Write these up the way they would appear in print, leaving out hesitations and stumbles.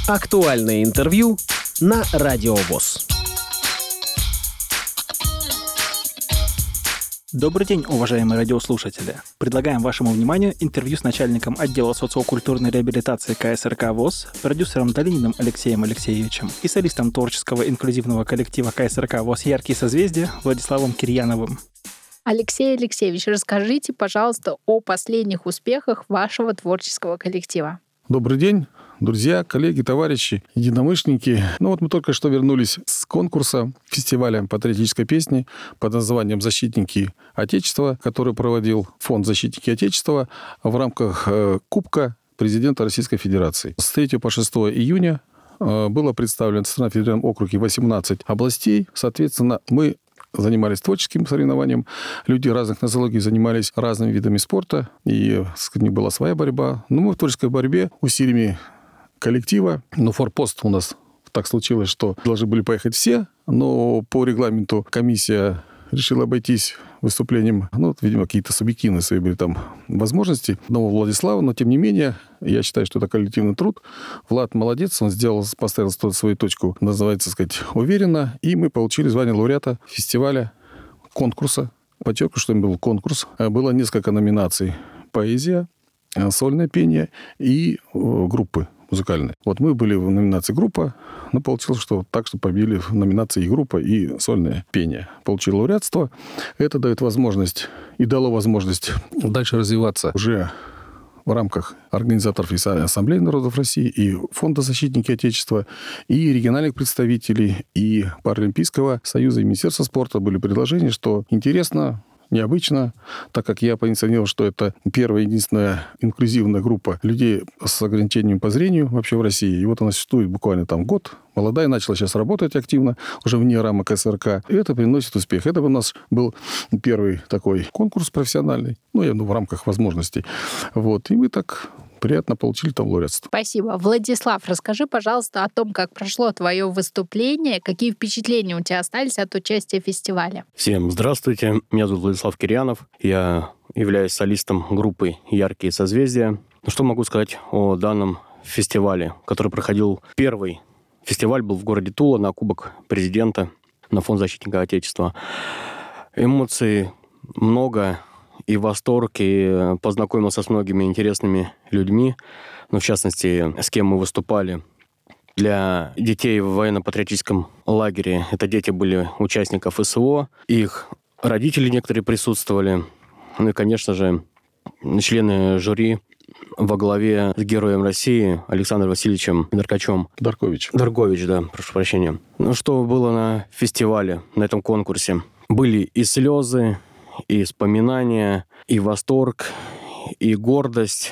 Актуальное интервью на Радио ВОС. Добрый день, уважаемые радиослушатели. Предлагаем вашему вниманию интервью с начальником отдела социокультурной реабилитации КСРК ВОС, продюсером Долининым Алексеем Алексеевичем и солистом творческого инклюзивного коллектива КСРК ВОС «Яркие созвездия» Владиславом Кирьяновым. Алексей Алексеевич, расскажите, пожалуйста, о последних успехах вашего творческого коллектива. Добрый день, друзья, коллеги, товарищи, единомышленники. Мы только что вернулись с конкурса фестиваля патриотической песни под названием «Защитники Отечества», который проводил фонд «Защитники Отечества» в рамках Кубка президента Российской Федерации. С 3 по 6 июня было представлено в федеральном округе 18 областей. Соответственно, мы занимались творческим соревнованием. Люди разных нозологий занимались разными видами спорта. И у них была своя борьба. Но мы в творческой борьбе усилиями коллектива. Форпост у нас так случилось, что должны были поехать все. Но по регламенту комиссия решила обойтись выступлением. Видимо, какие-то субъективные свои были там возможности. Одного Владислава, но тем не менее, я считаю, что это коллективный труд. Влад молодец, он поставил свою точку, называется, уверенно. И мы получили звание лауреата фестиваля, конкурса. Подчеркну, что был конкурс. Было несколько номинаций. Поэзия, сольное пение и группы музыкальные. Мы были в номинации группа, но получилось, что победили в номинации и группа, и сольное пение. Получили лауреатство. Это дает возможность и дало возможность дальше развиваться уже в рамках организаторов и Ассамблеи народов России, и Фонда «Защитники Отечества», и региональных представителей, и Паралимпийского союза, и Министерства спорта. Были предложения, что интересно, необычно, так как я позиционировал, что это первая и единственная инклюзивная группа людей с ограничением по зрению вообще в России. И она существует буквально год. Молодая, начала сейчас работать активно, уже вне рамок СРК. И это приносит успех. Это у нас был первый такой конкурс профессиональный, в рамках возможностей. И мы так приятно получили там лауреатство. Спасибо. Владислав, расскажи, пожалуйста, о том, как прошло твое выступление, какие впечатления у тебя остались от участия в фестивале. Всем здравствуйте. Меня зовут Владислав Кирьянов. Я являюсь солистом группы «Яркие созвездия». Что могу сказать о данном фестивале, который проходил первый фестиваль, был в городе Тула на Кубок президента, на Фонд «Защитника Отечества». Эмоций много, и восторг, и познакомился с многими интересными людьми, в частности, с кем мы выступали. Для детей в военно-патриотическом лагере, это дети были участников СВО, их родители некоторые присутствовали, и, конечно же, члены жюри во главе с героем России Александром Васильевичем Даркович, да, прошу прощения. Что было на фестивале, на этом конкурсе? Были и слезы, и вспоминания, и восторг, и гордость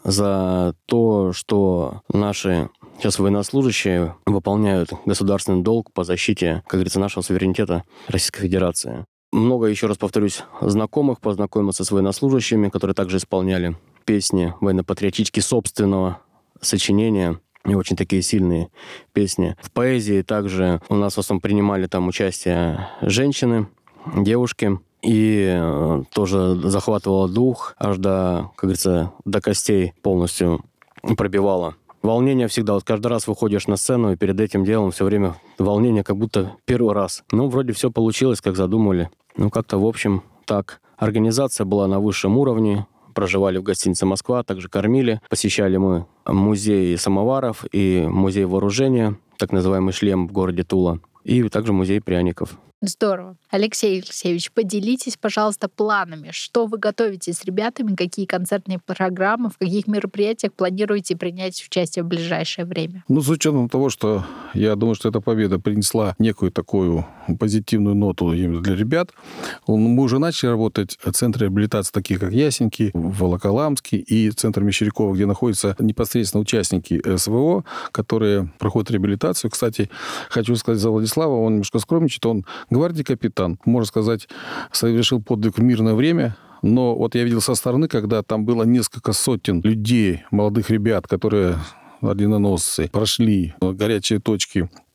за то, что наши сейчас военнослужащие выполняют государственный долг по защите, как говорится, нашего суверенитета Российской Федерации. Много, еще раз повторюсь, знакомых познакомился с военнослужащими, которые также исполняли песни военно-патриотические собственного сочинения, и очень такие сильные песни. В поэзии также у нас в основном принимали там участие женщины, девушки, и тоже захватывало дух, аж до, как говорится, до костей полностью пробивало. Волнение всегда. Каждый раз выходишь на сцену, и перед этим делом все время волнение, как будто первый раз. Вроде все получилось, как задумали. Как-то, в общем, так. Организация была на высшем уровне. Проживали в гостинице «Москва», также кормили. Посещали мы музей самоваров и музей вооружения, так называемый «Шлем» в городе Тула, и также музей пряников. Здорово. Алексей Алексеевич, поделитесь, пожалуйста, планами. Что вы готовите с ребятами? Какие концертные программы? В каких мероприятиях планируете принять участие в ближайшее время? С учетом того, что я думаю, что эта победа принесла некую такую позитивную ноту для ребят, мы уже начали работать в центре реабилитации, такие как Ясеньки, Волоколамский и Центр Мещерякова, где находятся непосредственно участники СВО, которые проходят реабилитацию. Кстати, хочу сказать за Владислава, он немножко скромничает, он гвардии капитан, можно сказать, совершил подвиг в мирное время. Но я видел со стороны, когда там было несколько сотен людей, молодых ребят, которые орденоносцы, прошли горячие точки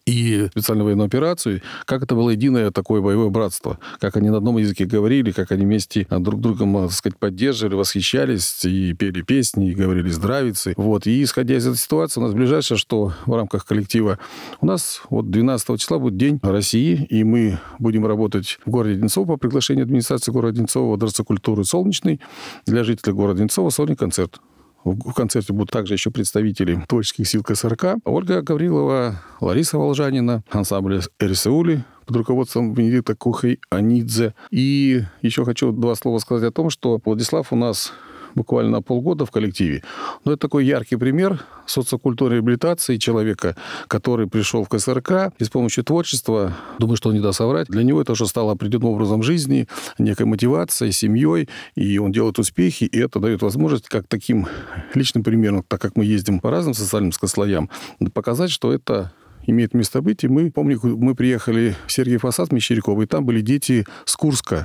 и специальную военную операцию, как это было единое такое боевое братство, как они на одном языке говорили, как они вместе друг другом, так сказать, поддерживали, восхищались и пели песни, и говорили здравицы. Вот. И исходя из этой ситуации, у нас ближайшее, что в рамках коллектива, у нас 12 числа будет День России, и мы будем работать в городе Одинцово по приглашению администрации города Одинцово, во Дворце культуры «Солнечный». Для жителей города Одинцово сольный концерт. В концерте будут также еще представители творческих сил КСРК. Ольга Гаврилова, Лариса Волжанина, ансамбль «Эрисеули» под руководством Венедикта Кухай-Анидзе. И еще хочу 2 слова сказать о том, что Владислав у нас буквально на полгода в коллективе. Но это такой яркий пример социокультурной реабилитации человека, который пришел в КСРК и с помощью творчества, думаю, что он не даст соврать, для него это уже стало определенным образом жизни, некой мотивацией, семьей, и он делает успехи, и это дает возможность, как таким личным примером, так как мы ездим по разным социальным слоям, показать, что это имеет место быть. И помню, мы приехали в Сергиев Посад, Мещерякова, и там были дети с Курска,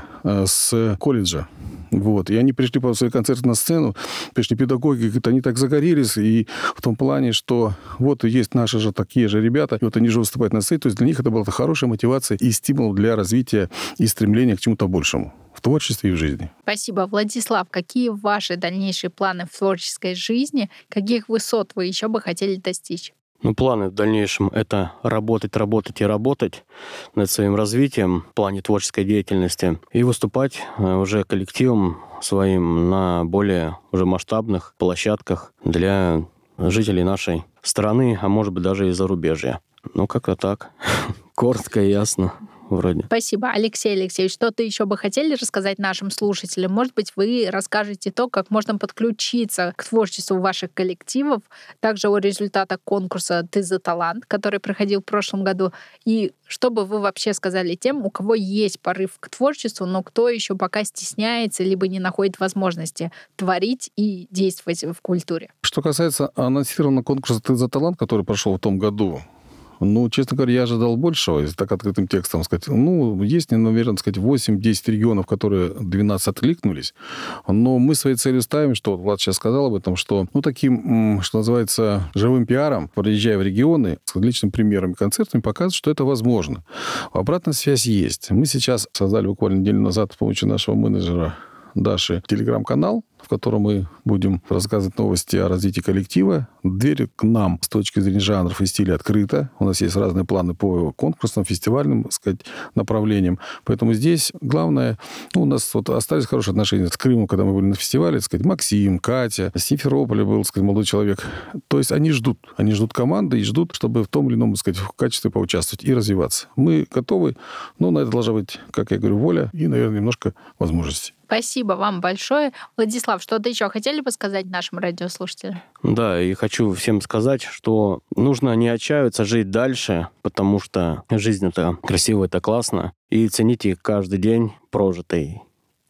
с колледжа. Вот. И они пришли по своей концерту на сцену, пришли педагоги, говорят, они так загорелись, и в том плане, что вот и есть наши же такие же ребята, и вот они же выступают на сцене, то есть для них это была хорошая мотивация и стимул для развития и стремления к чему-то большему в творчестве и в жизни. Спасибо. Владислав, какие ваши дальнейшие планы в творческой жизни? Каких высот вы еще бы хотели достичь? Планы в дальнейшем — это работать и работать над своим развитием в плане творческой деятельности и выступать уже коллективом своим на более уже масштабных площадках для жителей нашей страны, а может быть даже и зарубежья. Как-то так. Коротко и ясно. Вроде. Спасибо. Алексей Алексеевич, что-то еще бы хотели рассказать нашим слушателям? Может быть, вы расскажете то, как можно подключиться к творчеству ваших коллективов, также о результатах конкурса «Ты за талант», который проходил в прошлом году, и что бы вы вообще сказали тем, у кого есть порыв к творчеству, но кто еще пока стесняется, либо не находит возможности творить и действовать в культуре? Что касается анонсированного конкурса «Ты за талант», который прошел в том году, честно говоря, я ожидал большего, если так открытым текстом сказать. Есть, наверное, 8-10 регионов, которые 12 откликнулись. Но мы своей целью ставим, что Влад сейчас сказал об этом, что таким, что называется, живым пиаром, проезжая в регионы, с личным примером и концертами, показывать, что это возможно. Обратная связь есть. Мы сейчас создали буквально неделю назад с помощью нашего менеджера Даши телеграм-канал, в котором мы будем рассказывать новости о развитии коллектива. Дверь к нам с точки зрения жанров и стиля открыта. У нас есть разные планы по конкурсам, фестивальным, так сказать, направлениям. Поэтому здесь главное, у нас остались хорошие отношения с Крымом, когда мы были на фестивале, так сказать, Максим, Катя, с Симферополя был, так сказать, молодой человек. То есть они ждут команды и ждут, чтобы в том или ином, так сказать, в качестве поучаствовать и развиваться. Мы готовы, но на это должна быть, как я говорю, воля и, наверное, немножко возможностей. Спасибо вам большое. Владислав, что-то еще хотели бы сказать нашим радиослушателям? Да, и хочу всем сказать, что нужно не отчаиваться, жить дальше, потому что жизнь — это красиво, это классно. И цените каждый день прожитый.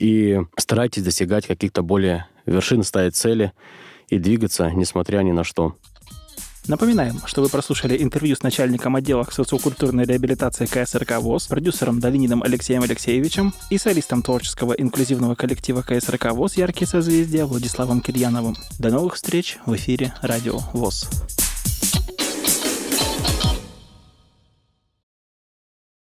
И старайтесь достигать каких-то более вершин, ставить цели и двигаться, несмотря ни на что. Напоминаем, что вы прослушали интервью с начальником отдела социокультурной реабилитации КСРК ВОС, продюсером Долининым Алексеем Алексеевичем и солистом творческого инклюзивного коллектива КСРК ВОС «Яркие созвездия» Владиславом Кирьяновым. До новых встреч в эфире Радио ВОС.